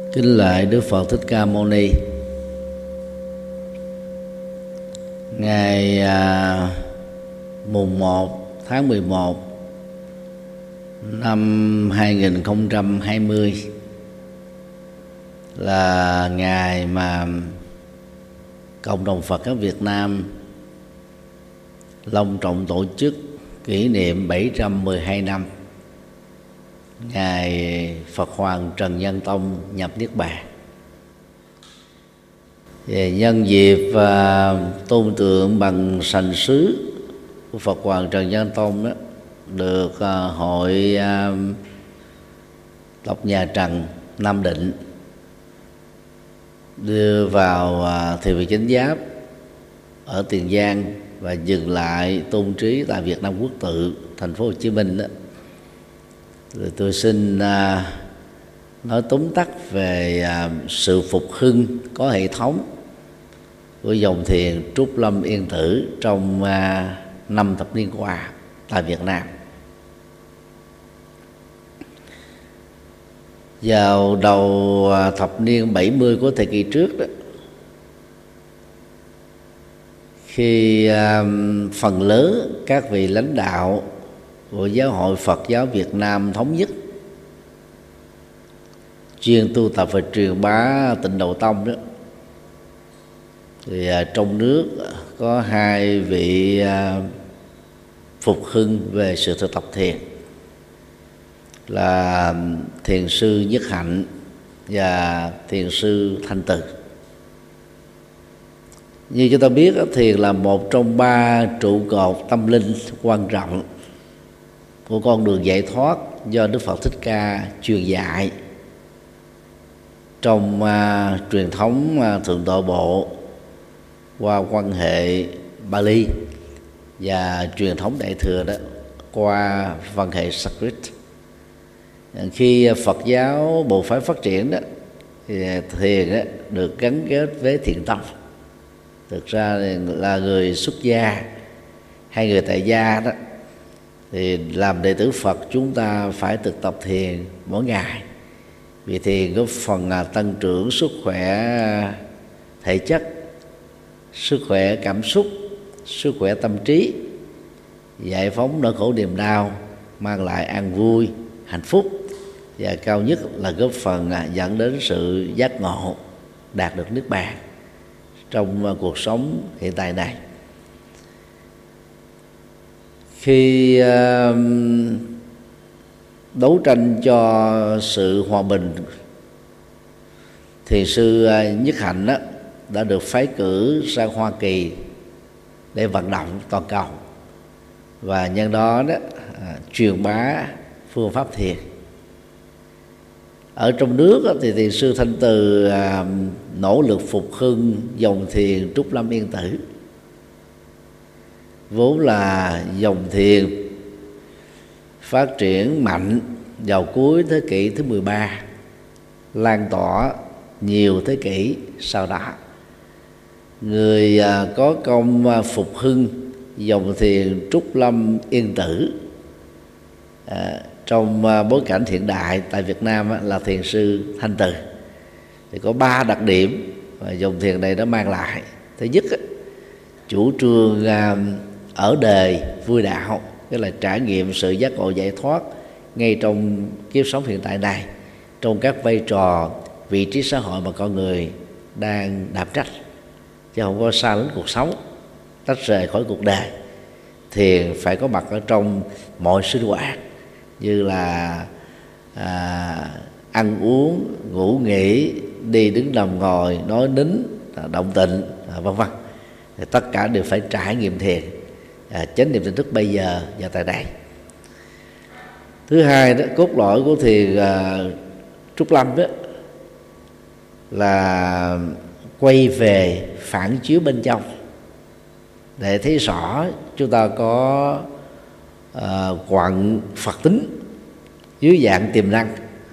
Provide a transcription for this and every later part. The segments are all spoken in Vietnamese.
Kính lạy Đức Phật Thích Ca Mâu Ni. Ngày mùng 1 tháng 11 năm 2020 là ngày mà Cộng đồng Phật giáo Việt Nam long trọng tổ chức kỷ niệm 712 năm ngày Phật Hoàng Trần Nhân Tông nhập Niết Bàn. Về nhân dịp tôn tượng bằng sành sứ của Phật Hoàng Trần Nhân Tông đó được hội tộc nhà Trần Nam Định đưa vào Thiền viện Chánh Giáp ở Tiền Giang và dừng lại tôn trí tại Việt Nam Quốc Tự, thành phố Hồ Chí Minh đó. Rồi tôi xin nói tóm tắt về sự phục hưng có hệ thống của dòng thiền Trúc Lâm Yên Tử trong 5 thập niên qua tại Việt Nam. Vào đầu thập niên 70 của thời kỳ trước đó, khi phần lớn các vị lãnh đạo của Giáo hội Phật giáo Việt Nam thống nhất chuyên tu tập và truyền bá Tịnh Độ Tông đó, thì trong nước có hai vị phục hưng về sự thực tập thiền là thiền sư Nhất Hạnh và thiền sư Thanh Từ. Như chúng ta biết, thiền là một trong 3 trụ cột tâm linh quan trọng của con đường giải thoát do Đức Phật Thích Ca truyền dạy trong truyền thống Thượng Tọa Bộ qua quan hệ Bali và truyền thống Đại Thừa đó qua văn hệ Sanskrit. Khi Phật giáo bộ phái phát triển đó, thì thiền đó được gắn kết với thiền tông. Thực ra là người xuất gia hay người tại gia đó, thì làm đệ tử Phật chúng ta phải thực tập thiền mỗi ngày, vì thiền có phần tăng trưởng sức khỏe thể chất, sức khỏe cảm xúc, sức khỏe tâm trí, giải phóng nỗi khổ niềm đau, mang lại an vui, hạnh phúc, và cao nhất là góp phần dẫn đến sự giác ngộ, đạt được Niết Bàn trong cuộc sống hiện tại này. Khi đấu tranh cho sự hòa bình, thiền sư Nhất Hạnh đó đã được phái cử sang Hoa Kỳ để vận động toàn cầu, và nhân đó truyền bá phương pháp thiền. Ở trong nước thì thiền sư Thanh Từ nỗ lực phục hưng dòng thiền Trúc Lâm Yên Tử, vốn là dòng thiền phát triển mạnh vào cuối thế kỷ thứ 13, lan tỏa nhiều thế kỷ sau đó. Người có công phục hưng dòng thiền Trúc Lâm Yên Tử trong bối cảnh hiện đại tại Việt Nam là thiền sư Thanh Từ. Thì có 3 đặc điểm mà dòng thiền này nó mang lại. Thứ nhất, chủ trương ở đời vui đạo, tức là trải nghiệm sự giác ngộ giải thoát ngay trong kiếp sống hiện tại này, trong các vai trò, vị trí xã hội mà con người đang đảm trách, chứ không có xa lánh cuộc sống, tách rời khỏi cuộc đời. Thiền phải có mặt ở trong mọi sinh hoạt, như là ăn uống, ngủ nghỉ, đi đứng nằm ngồi, nói nín, động tịnh, vân vân. Tất cả đều phải trải nghiệm thiền, chánh niệm tỉnh thức bây giờ và tại đây. Thứ hai đó, cốt lõi của thiền Trúc Lâm đó là quay về phản chiếu bên trong để thấy rõ chúng ta có quặng Phật tính dưới dạng tiềm năng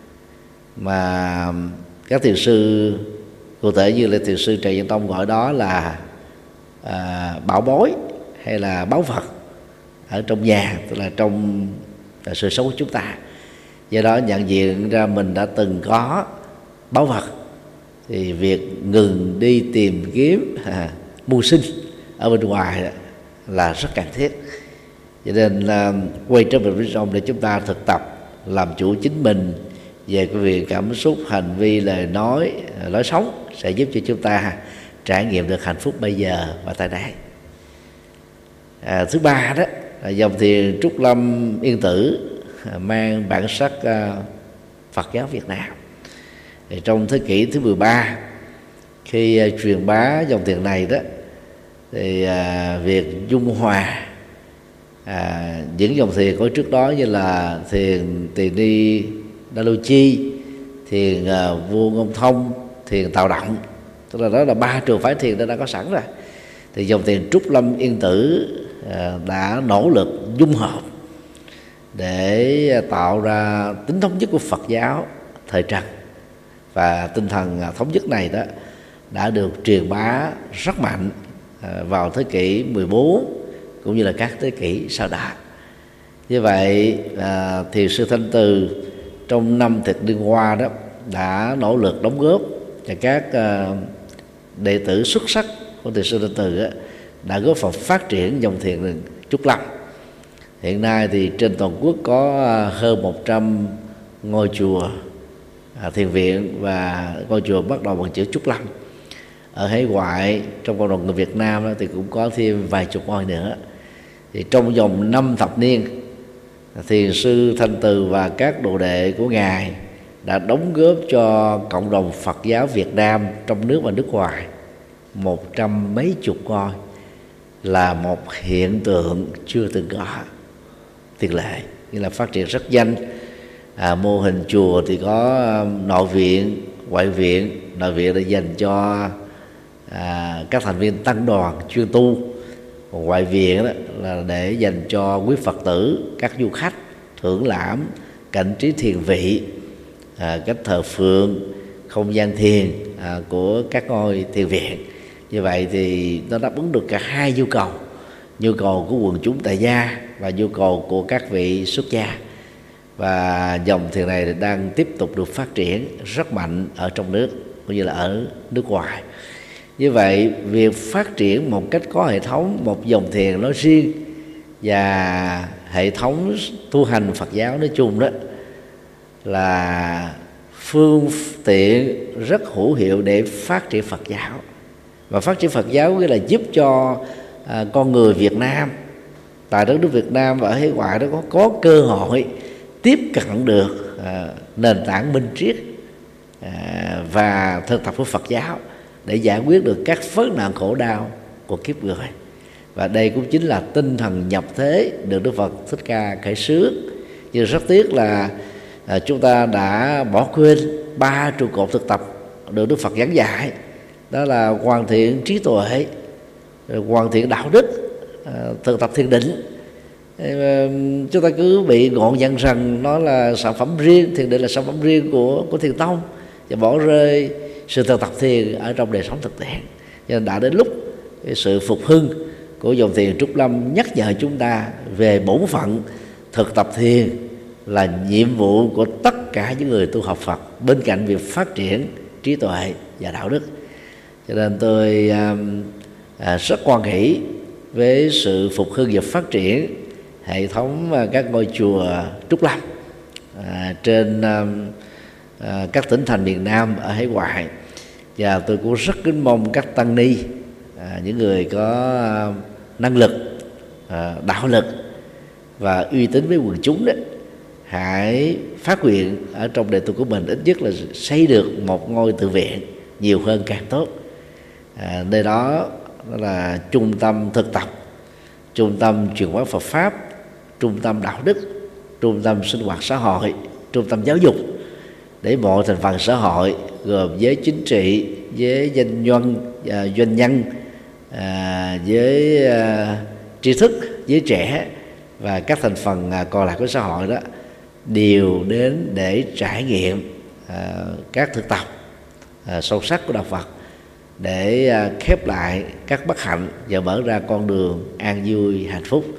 mà các thiền sư, cụ thể như là thiền sư Trần Nhân Tông gọi đó là bảo bối hay là báu vật ở trong nhà, tức là trong sự sống của chúng ta. Do đó nhận diện ra mình đã từng có báu vật, thì việc ngừng đi tìm kiếm mưu sinh ở bên ngoài là rất cần thiết. Cho nên quay trở về bên trong để chúng ta thực tập làm chủ chính mình về cái việc cảm xúc, hành vi, lời nói, lối sống sẽ giúp cho chúng ta trải nghiệm được hạnh phúc bây giờ và tại đây. Thứ ba đó là dòng thiền Trúc Lâm Yên Tử mang bản sắc Phật giáo Việt Nam. Thì trong thế kỷ thứ 13, khi truyền bá dòng thiền này đó, thì việc dung hòa những dòng thiền có trước đó như là thiền Tỳ Ni Đa Lô Chi, thiền Vua Ngôn Thông, thiền Tào Động, tức là đó là 3 trường phái thiền đã có sẵn rồi. Thì dòng thiền Trúc Lâm Yên Tử đã nỗ lực dung hợp để tạo ra tính thống nhất của Phật giáo thời Trần, và tinh thần thống nhất này đó đã được truyền bá rất mạnh vào thế kỷ 14 cũng như là các thế kỷ sau đó. Như vậy thiền sư Thanh Từ trong năm thập niên qua đó đã nỗ lực đóng góp, và các đệ tử xuất sắc của thiền sư Thanh Từ đó đã góp phần phát triển dòng thiền Trúc Lâm. Hiện nay thì trên toàn quốc có hơn 100 ngôi chùa thiền viện và ngôi chùa bắt đầu bằng chữ Trúc Lâm. Ở hải ngoại trong cộng đồng người Việt Nam đó, thì cũng có thêm vài chục ngôi nữa. Thì trong vòng 5 thập niên, thiền sư Thanh Từ và các đồ đệ của ngài đã đóng góp cho cộng đồng Phật giáo Việt Nam trong nước và nước ngoài 100 mấy chục ngôi, là một hiện tượng chưa từng có tiền lệ, như là phát triển rất nhanh. Mô hình chùa thì có nội viện, ngoại viện. Nội viện là dành cho các thành viên tăng đoàn chuyên tu, còn ngoại viện đó là để dành cho quý Phật tử, các du khách thưởng lãm cảnh trí thiền vị, cách thờ phượng, không gian thiền của các ngôi thiền viện. Như vậy thì nó đáp ứng được cả hai nhu cầu của quần chúng tại gia và nhu cầu của các vị xuất gia. Và dòng thiền này đang tiếp tục được phát triển rất mạnh ở trong nước cũng như là ở nước ngoài. Như vậy việc phát triển một cách có hệ thống một dòng thiền nói riêng và hệ thống tu hành Phật giáo nói chung đó là phương tiện rất hữu hiệu để phát triển Phật giáo. Và phát triển Phật giáo nghĩa là giúp cho con người Việt Nam tại đất nước Việt Nam và ở hải ngoại đó có cơ hội tiếp cận được nền tảng minh triết và thực tập của Phật giáo để giải quyết được các vấn nạn khổ đau của kiếp người. Và đây cũng chính là tinh thần nhập thế được Đức Phật Thích Ca khởi xướng. Nhưng rất tiếc là chúng ta đã bỏ quên 3 trụ cột thực tập được Đức Phật giảng dạy, đó là hoàn thiện trí tuệ, hoàn thiện đạo đức, thực tập thiền định. Chúng ta cứ bị ngộ nhận rằng nó là sản phẩm riêng, thiền định là sản phẩm riêng của thiền tông, và bỏ rơi sự thực tập thiền ở trong đời sống thực tiễn. Cho nên đã đến lúc sự phục hưng của dòng thiền Trúc Lâm nhắc nhở chúng ta về bổn phận thực tập thiền là nhiệm vụ của tất cả những người tu học Phật, bên cạnh việc phát triển trí tuệ và đạo đức. Cho nên tôi rất quan hỷ với sự phục hưng và phát triển hệ thống các ngôi chùa Trúc Lâm trên các tỉnh thành miền Nam ở hải ngoại. Và tôi cũng rất kính mong các tăng ni, những người có năng lực, đạo lực và uy tín với quần chúng đó, hãy phát nguyện ở trong đệ tử của mình ít nhất là xây được một ngôi tự viện, nhiều hơn càng tốt. Nơi đó là trung tâm thực tập, trung tâm truyền bá Phật pháp, trung tâm đạo đức, trung tâm sinh hoạt xã hội, trung tâm giáo dục, để mọi thành phần xã hội gồm giới chính trị, với doanh nhân, doanh nhân, với tri thức, với trẻ và các thành phần còn lại của xã hội đó đều đến để trải nghiệm các thực tập sâu sắc của đạo Phật, để khép lại các bất hạnh và mở ra con đường an vui hạnh phúc.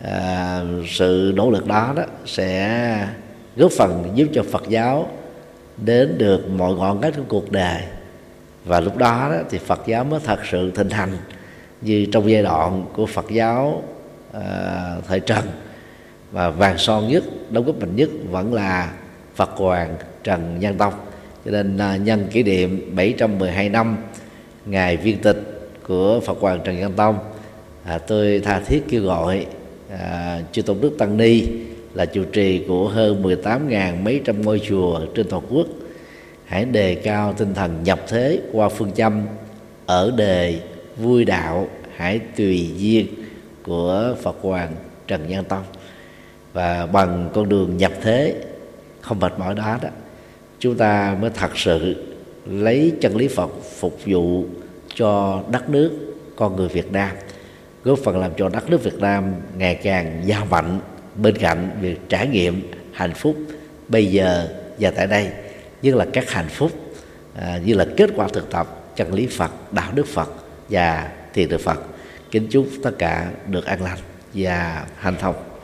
Sự nỗ lực đó sẽ góp phần giúp cho Phật giáo đến được mọi ngọn ngách của cuộc đời. Và lúc đó, thì Phật giáo mới thật sự thịnh hành, như trong giai đoạn của Phật giáo thời Trần. Và vàng son nhất, đóng góp mạnh nhất vẫn là Phật Hoàng Trần Nhân Tông. Cho nên nhân kỷ niệm 712 năm ngày viên tịch của Phật Hoàng Trần Nhân Tông, tôi tha thiết kêu gọi chư tôn đức tăng ni là trụ trì của hơn 18.000 mấy trăm ngôi chùa trên toàn quốc hãy đề cao tinh thần nhập thế qua phương châm ở đề vui đạo hãy tùy duyên của Phật Hoàng Trần Nhân Tông. Và bằng con đường nhập thế không mệt mỏi đó, chúng ta mới thật sự lấy chân lý Phật phục vụ cho đất nước con người Việt Nam, góp phần làm cho đất nước Việt Nam ngày càng giàu mạnh, bên cạnh việc trải nghiệm hạnh phúc bây giờ và tại đây, như là các hạnh phúc như là kết quả thực tập chân lý Phật, đạo đức Phật và thiền đức Phật. Kính chúc tất cả được an lành và hạnh thông.